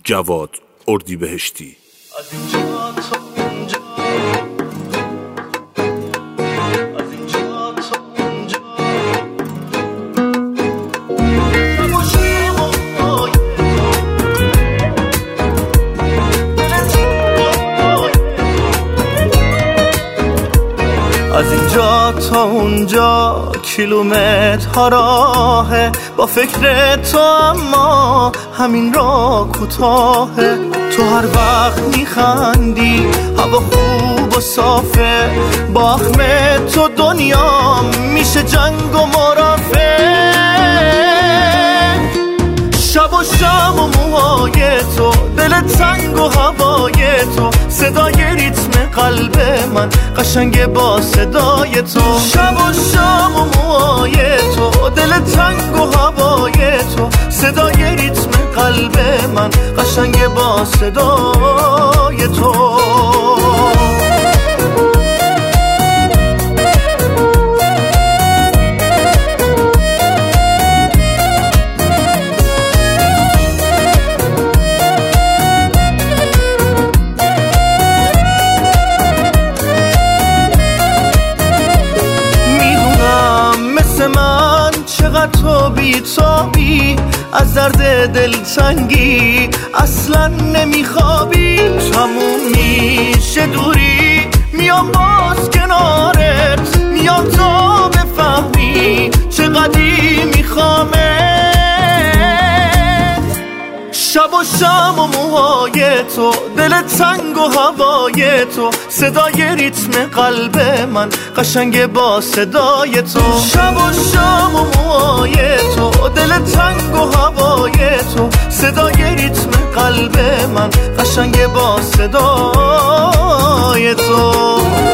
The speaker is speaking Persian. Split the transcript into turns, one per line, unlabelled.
جواد اردیبهشتی.
از اینجا تا اونجا کیلومترها راهه، با فکر تو اما همین راه کوتاهه. تو هر وقت میخندی، هوا خوب و صافه، با اخم تو دنیا میشه جنگ و مرافع. شب و شام و موهای تو، دل تنگ و هوای تو، صدای ریتم قلب من قشنگ با صدای تو. شب و شام و موهای تو، دل تنگ و هوای تو، صدای ریتم قلب من قشنگ با صدای تو. تو بی‌تابی، از درد دلتنگی اصلا نمیخوابی. تموم میشه دوری، میام باز کنارت، میام تا بفهمی چقدری میخوامه. شب و شام و موهای تو، دل تنگ و هوای تو، صدای ریتم قلب من قشنگ با صدای تو. شب و شام و موهای تو، دل تنگ و هوای تو، صدای ریتم قلب من قشنگ با صدای تو.